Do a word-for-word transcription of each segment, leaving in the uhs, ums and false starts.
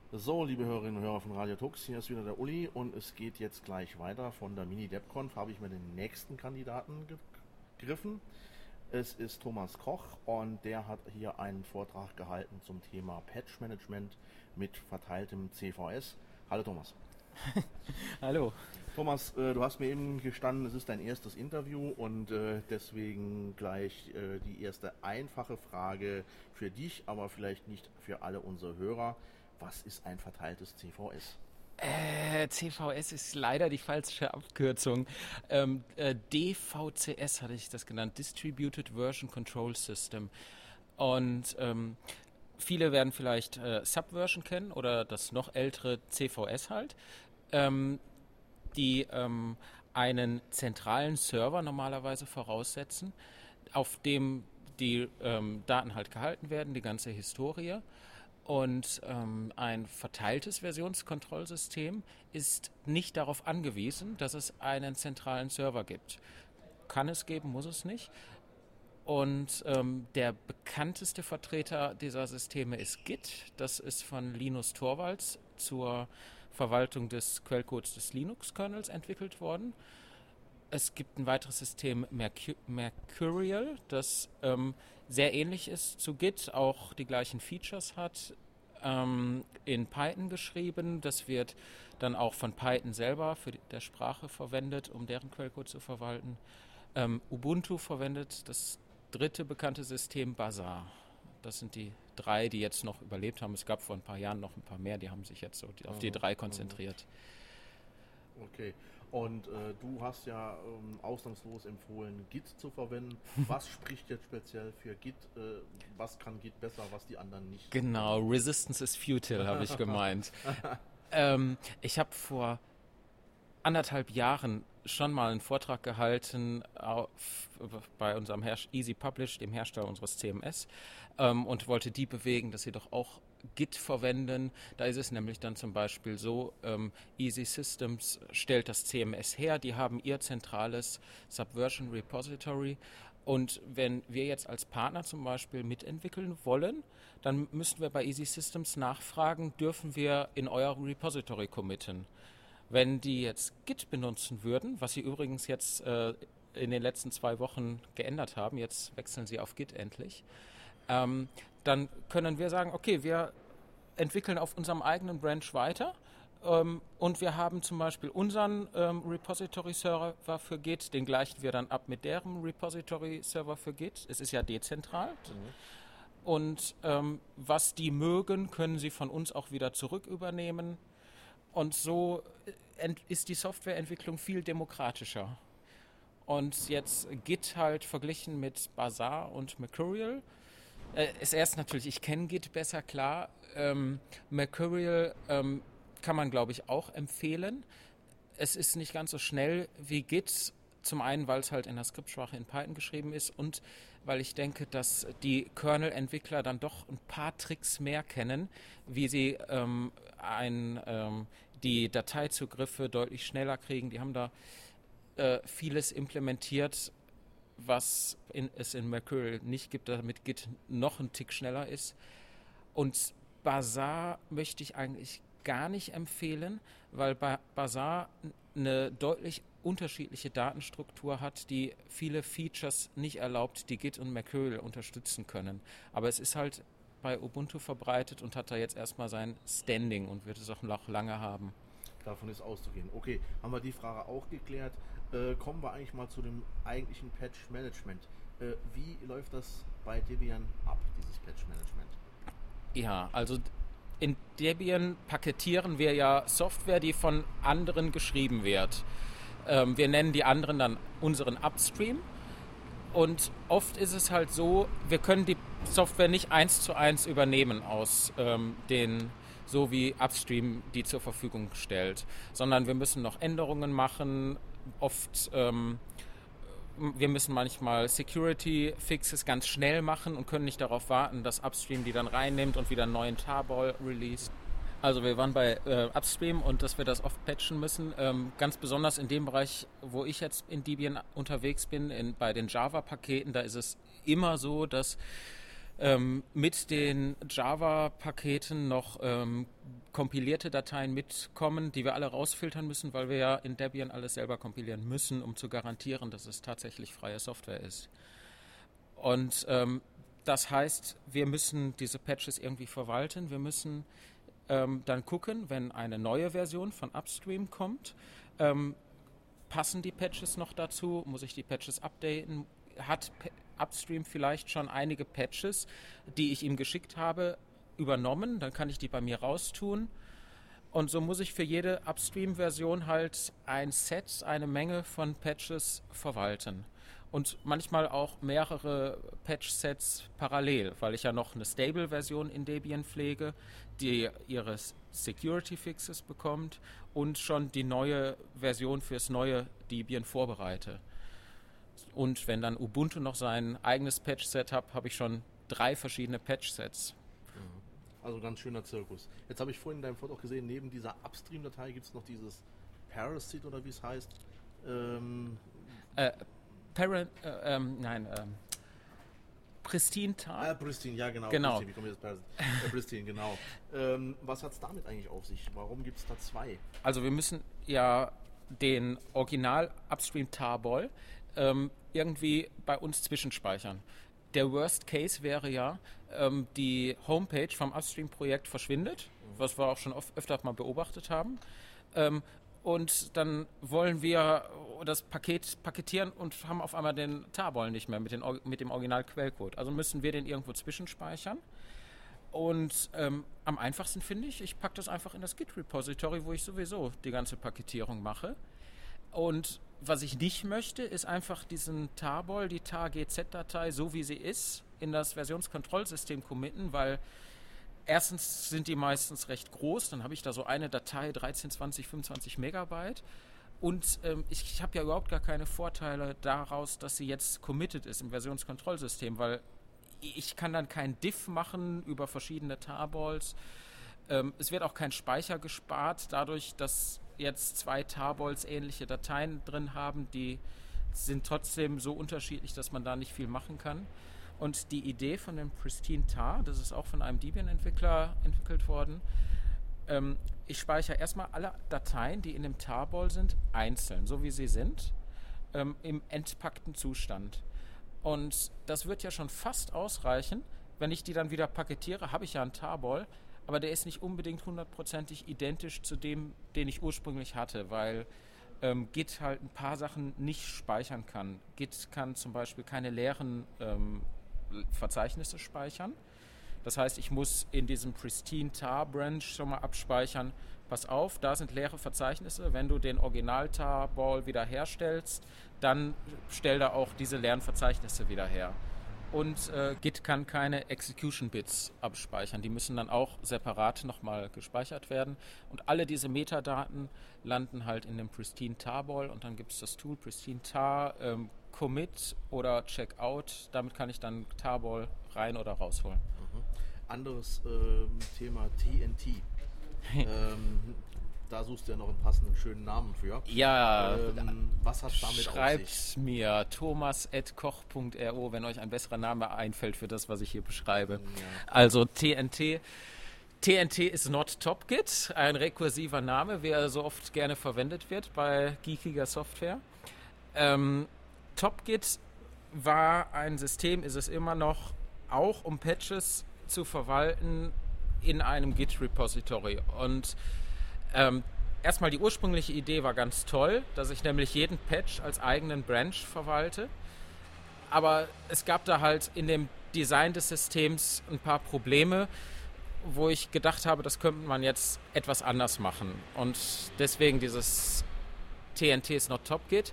So, liebe Hörerinnen und Hörer von Radio Tux, hier ist wieder der Uli und es geht jetzt gleich weiter. Von der Mini-DevConf habe ich mir den nächsten Kandidaten gegriffen. Es ist Thomas Koch und der hat hier einen Vortrag gehalten zum Thema Patch Management mit verteiltem C V S. Hallo Thomas. Hallo. Thomas, äh, du hast mir eben gestanden, es ist dein erstes Interview und äh, deswegen gleich äh, die erste einfache Frage für dich, aber vielleicht nicht für alle unsere Hörer. Was ist ein verteiltes C V S? Äh, C V S ist leider die falsche Abkürzung. Ähm, äh, D V C S hatte ich das genannt, Distributed Version Control System. Und ähm, viele werden vielleicht äh, Subversion kennen oder das noch ältere C V S halt, ähm, die ähm, einen zentralen Server normalerweise voraussetzen, auf dem die ähm, Daten halt gehalten werden, die ganze Historie. Und ähm, ein verteiltes Versionskontrollsystem ist nicht darauf angewiesen, dass es einen zentralen Server gibt. Kann es geben, muss es nicht. Und ähm, der bekannteste Vertreter dieser Systeme ist Git. Das ist von Linus Torvalds zur Verwaltung des Quellcodes des Linux-Kernels entwickelt worden. Es gibt ein weiteres System, Mercu- Mercurial, das ähm, sehr ähnlich ist zu Git, auch die gleichen Features hat, ähm, in Python geschrieben. Das wird dann auch von Python selber für die, der Sprache verwendet, um deren Quellcode zu verwalten. Ähm, Ubuntu verwendet das dritte bekannte System, Bazaar. Das sind die drei, die jetzt noch überlebt haben. Es gab vor ein paar Jahren noch ein paar mehr, die haben sich jetzt so die, auf die drei konzentriert. Okay. Und äh, du hast ja ähm, ausnahmslos empfohlen, Git zu verwenden. Was spricht jetzt speziell für Git? Äh, was kann Git besser, was die anderen nicht? Genau, Resistance is futile, habe ich gemeint. ähm, ich habe vor anderthalb Jahren schon mal einen Vortrag gehalten auf, bei unserem Herst- Easy Publish, dem Hersteller unseres C M S, ähm, und wollte die bewegen, dass sie doch auch Git verwenden. Da ist es nämlich dann zum Beispiel so, ähm, Easy Systems stellt das C M S her, die haben ihr zentrales Subversion Repository und wenn wir jetzt als Partner zum Beispiel mitentwickeln wollen, dann müssten wir bei Easy Systems nachfragen, dürfen wir in euer Repository committen? Wenn die jetzt Git benutzen würden, was sie übrigens jetzt äh, in den letzten zwei Wochen geändert haben, jetzt wechseln sie auf Git endlich, ähm, dann können wir sagen, okay, wir entwickeln auf unserem eigenen Branch weiter ähm, und wir haben zum Beispiel unseren ähm, Repository-Server für Git, den gleichen wir dann ab mit deren Repository-Server für Git. Es ist ja dezentral. Mhm. Und ähm, was die mögen, können sie von uns auch wieder zurück übernehmen. Und so ist die Softwareentwicklung viel demokratischer. Und jetzt Git halt verglichen mit Bazaar und Mercurial. Äh, ist erst natürlich, ich kenne Git besser, klar. Ähm, Mercurial ähm, kann man, glaube ich, auch empfehlen. Es ist nicht ganz so schnell wie Git. Zum einen, weil es halt in der Skriptsprache in Python geschrieben ist und weil ich denke, dass die Kernel-Entwickler dann doch ein paar Tricks mehr kennen, wie sie ähm, ein, ähm, die Dateizugriffe deutlich schneller kriegen. Die haben da äh, vieles implementiert, was in, es in Mercurial nicht gibt, damit Git noch ein Tick schneller ist. Und Bazaar möchte ich eigentlich gar nicht empfehlen, weil ba- Bazaar eine deutlich unterschiedliche Datenstruktur hat, die viele Features nicht erlaubt, die Git und Mercurial unterstützen können. Aber es ist halt bei Ubuntu verbreitet und hat da jetzt erstmal sein Standing und wird es auch noch lange haben. Davon ist auszugehen. Okay, haben wir die Frage auch geklärt. Äh, kommen wir eigentlich mal zu dem eigentlichen Patch-Management. Äh, wie läuft das bei Debian ab, dieses Patch-Management? Ja, also in Debian paketieren wir ja Software, die von anderen geschrieben wird. Ähm, wir nennen die anderen dann unseren Upstream. Und oft ist es halt so, wir können die Software nicht eins zu eins übernehmen aus ähm, den, so wie Upstream die zur Verfügung stellt, sondern wir müssen noch Änderungen machen. Oft, ähm, wir müssen manchmal Security-Fixes ganz schnell machen und können nicht darauf warten, dass Upstream die dann reinnimmt und wieder einen neuen Tarball release. Also wir waren bei äh, Upstream und dass wir das oft patchen müssen, ähm, ganz besonders in dem Bereich, wo ich jetzt in Debian unterwegs bin, in, bei den Java-Paketen, da ist es immer so, dass ähm, mit den Java-Paketen noch ähm, kompilierte Dateien mitkommen, die wir alle rausfiltern müssen, weil wir ja in Debian alles selber kompilieren müssen, um zu garantieren, dass es tatsächlich freie Software ist. Und ähm, das heißt, wir müssen diese Patches irgendwie verwalten. Wir müssen ähm, dann gucken, wenn eine neue Version von Upstream kommt, ähm, passen die Patches noch dazu? Muss ich die Patches updaten? Hat P- Upstream vielleicht schon einige Patches, die ich ihm geschickt habe, übernommen? Dann kann ich die bei mir raustun. Und so muss ich für jede Upstream-Version halt ein Set, eine Menge von Patches verwalten. Und manchmal auch mehrere Patch-Sets parallel, weil ich ja noch eine Stable-Version in Debian pflege, die ihre Security-Fixes bekommt und schon die neue Version fürs neue Debian vorbereite. Und wenn dann Ubuntu noch sein eigenes Patch-Set hat, habe ich schon drei verschiedene Patch-Sets. Also ganz schöner Zirkus. Jetzt habe ich vorhin in deinem Foto auch gesehen, neben dieser Upstream-Datei gibt es noch dieses Parasite oder wie es heißt. Ähm, äh, Parent, äh, ähm, nein, ähm, Pristine Tar. Ah, Pristine, ja genau. genau. Pristine, wie kommt jetzt Parasite? äh, Pristine, genau. Ähm, was hat es damit eigentlich auf sich? Warum gibt es da zwei? Also wir müssen ja den Original Upstream Tarball ähm, irgendwie bei uns zwischenspeichern. Der Worst Case wäre ja, ähm, die Homepage vom Upstream-Projekt verschwindet, mhm. was wir auch schon oft, öfter mal beobachtet haben. Ähm, und dann wollen wir das Paket paketieren und haben auf einmal den Tarball nicht mehr mit, den, mit dem Original-Quellcode. Also müssen wir den irgendwo zwischenspeichern. Und ähm, am einfachsten finde ich, ich packe das einfach in das Git-Repository, wo ich sowieso die ganze Paketierung mache. Und was ich nicht möchte, ist einfach diesen Tarball, die tar-gz-Datei, so wie sie ist, in das Versionskontrollsystem committen, weil erstens sind die meistens recht groß, dann habe ich da so eine Datei, dreizehn, zwanzig, fünfundzwanzig Megabyte und ähm, ich, ich habe ja überhaupt gar keine Vorteile daraus, dass sie jetzt committed ist im Versionskontrollsystem, weil ich kann dann kein Diff machen über verschiedene Tarballs. Ähm, es wird auch kein Speicher gespart, dadurch, dass jetzt zwei Tarballs ähnliche Dateien drin haben, die sind trotzdem so unterschiedlich, dass man da nicht viel machen kann. Und die Idee von dem Pristine Tar, das ist auch von einem Debian-Entwickler entwickelt worden, ähm, ich speichere erstmal alle Dateien, die in dem Tarball sind, einzeln, so wie sie sind, ähm, im entpackten Zustand. Und das wird ja schon fast ausreichen. Wenn ich die dann wieder paketiere, habe ich ja einen Tarball, aber der ist nicht unbedingt hundertprozentig identisch zu dem, den ich ursprünglich hatte, weil ähm, Git halt ein paar Sachen nicht speichern kann. Git kann zum Beispiel keine leeren ähm, Verzeichnisse speichern. Das heißt, ich muss in diesem Pristine Tar Branch schon mal abspeichern, pass auf, da sind leere Verzeichnisse, wenn du den Original Tarball wieder herstellst, dann stell da auch diese leeren Verzeichnisse wieder her. Und äh, Git kann keine Execution-Bits abspeichern. Die müssen dann auch separat nochmal gespeichert werden. Und alle diese Metadaten landen halt in dem Pristine Tarball. Und dann gibt es das Tool Pristine Tar ähm, Commit oder Checkout. Damit kann ich dann Tarball rein oder rausholen. Mhm. Anderes ähm, Thema T N T. ähm, da suchst du ja noch einen passenden, schönen Namen für. Ja, ähm, was hat damit schreibt auf sich? mir thomas at koch punkt ro, wenn euch ein besserer Name einfällt für das, was ich hier beschreibe. Ja. Also T N T. T N T ist not TopGit, ein rekursiver Name, wie er so oft gerne verwendet wird bei geekiger Software. Ähm, TopGit war ein System, ist es immer noch, auch um Patches zu verwalten in einem Git-Repository. Und ähm, erstmal die ursprüngliche Idee war ganz toll, dass ich nämlich jeden Patch als eigenen Branch verwalte. Aber es gab da halt in dem Design des Systems ein paar Probleme, wo ich gedacht habe, das könnte man jetzt etwas anders machen. Und deswegen dieses T N T ist not TopGit.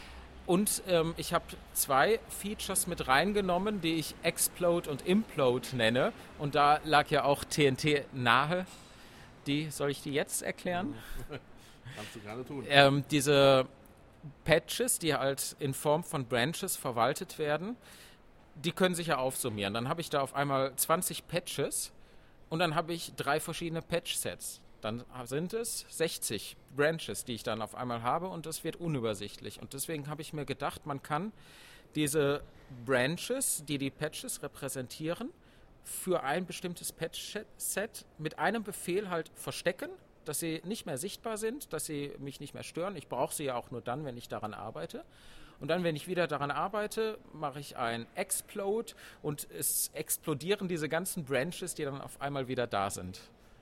Und ähm, ich habe zwei Features mit reingenommen, die ich Explode und Implode nenne. Und da lag ja auch T N T nahe. Die, soll ich die jetzt erklären? Kannst du gerne tun. Ähm, diese Patches, die halt in Form von Branches verwaltet werden, die können sich ja aufsummieren. Dann habe ich da auf einmal zwanzig Patches und dann habe ich drei verschiedene Patch-Sets. Dann sind es sechzig Branches, die ich dann auf einmal habe und das wird unübersichtlich. Und deswegen habe ich mir gedacht, man kann diese Branches, die die Patches repräsentieren, für ein bestimmtes Patch-Set mit einem Befehl halt verstecken, dass sie nicht mehr sichtbar sind, dass sie mich nicht mehr stören. Ich brauche sie ja auch nur dann, wenn ich daran arbeite. Und dann, wenn ich wieder daran arbeite, mache ich ein Explode und es explodieren diese ganzen Branches, die dann auf einmal wieder da sind.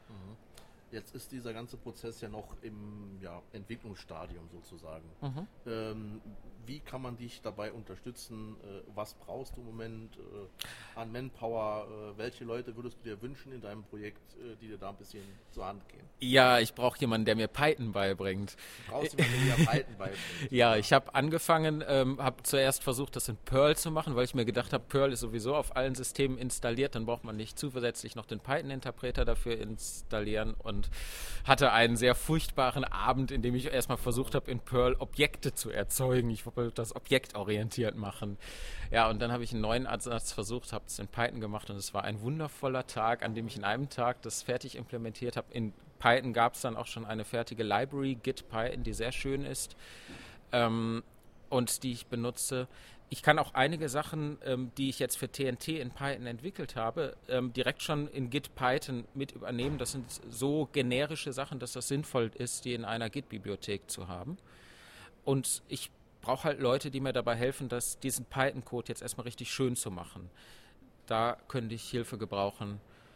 Jetzt ist dieser ganze Prozess ja noch im ja, Entwicklungsstadium sozusagen. Mhm. Ähm, wie kann man dich dabei unterstützen? Äh, was brauchst du im Moment äh, an Manpower? Äh, welche Leute würdest du dir wünschen in deinem Projekt, äh, die dir da ein bisschen zur Hand gehen? Ja, ich brauche jemanden, der mir Python beibringt. Du brauchst jemanden, der dir Python beibringt. Ja, ich habe angefangen, ähm, habe zuerst versucht, das in Perl zu machen, weil ich mir gedacht habe, Perl ist sowieso auf allen Systemen installiert, dann braucht man nicht zusätzlich noch den Python-Interpreter dafür installieren und hatte einen sehr furchtbaren Abend, in dem ich erstmal versucht habe, in Perl Objekte zu erzeugen. Ich wollte das objektorientiert machen. Ja, und dann habe ich einen neuen Ansatz versucht, habe es in Python gemacht und es war ein wundervoller Tag, an dem ich in einem Tag das fertig implementiert habe. In Python gab es dann auch schon eine fertige Library, Git Python, die sehr schön ist ähm, und die ich benutze. Ich kann auch einige Sachen, ähm, die ich jetzt für T N T in Python entwickelt habe, ähm, direkt schon in Git Python mit übernehmen. Das sind so generische Sachen, dass das sinnvoll ist, die in einer Git-Bibliothek zu haben. Und ich brauche halt Leute, die mir dabei helfen, dass diesen Python-Code jetzt erstmal richtig schön zu machen. Da könnte ich Hilfe gebrauchen.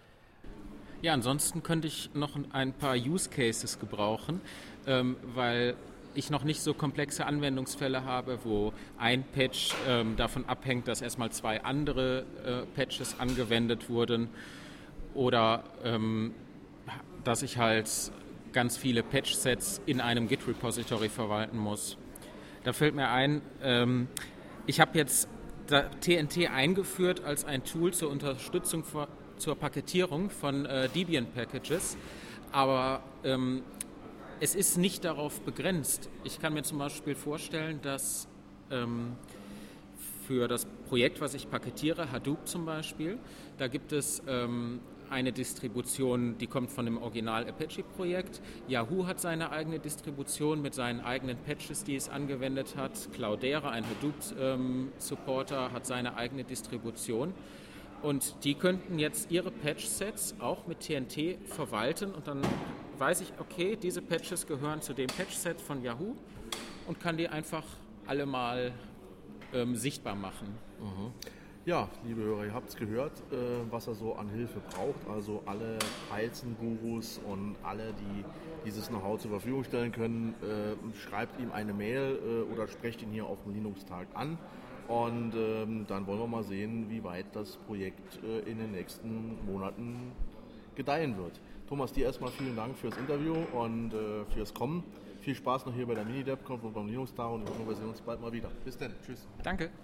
Ja, ansonsten könnte ich noch ein paar Use Cases gebrauchen, ähm, weil ich noch nicht so komplexe Anwendungsfälle habe, wo ein Patch ähm, davon abhängt, dass erstmal zwei andere äh, Patches angewendet wurden oder ähm, dass ich halt ganz viele Patch-Sets in einem Git-Repository verwalten muss. Da fällt mir ein, ähm, ich habe jetzt T N T eingeführt als ein Tool zur Unterstützung für, zur Paketierung von äh, Debian-Packages, aber ähm, es ist nicht darauf begrenzt. Ich kann mir zum Beispiel vorstellen, dass ähm, für das Projekt, was ich paketiere, Hadoop zum Beispiel, da gibt es ähm, eine Distribution, die kommt von dem Original-Apache-Projekt. Yahoo hat seine eigene Distribution mit seinen eigenen Patches, die es angewendet hat. Cloudera, ein Hadoop-Supporter, ähm, hat seine eigene Distribution. Und die könnten jetzt ihre Patch-Sets auch mit T N T verwalten und dann weiß ich, okay, diese Patches gehören zu dem Patch-Set von Yahoo und kann die einfach alle mal ähm, sichtbar machen. Mhm. Ja, liebe Hörer, ihr habt es gehört, äh, was er so an Hilfe braucht. Also alle Python-Gurus und alle, die dieses Know-how zur Verfügung stellen können, äh, schreibt ihm eine Mail äh, oder sprecht ihn hier auf dem Linux-Tag an. Und ähm, dann wollen wir mal sehen, wie weit das Projekt äh, in den nächsten Monaten gedeihen wird. Thomas, dir erstmal vielen Dank fürs Interview und äh, fürs Kommen. Viel Spaß noch hier bei der Mini-DebConf und beim Linux-Tag und wir sehen uns bald mal wieder. Bis dann. Tschüss. Danke.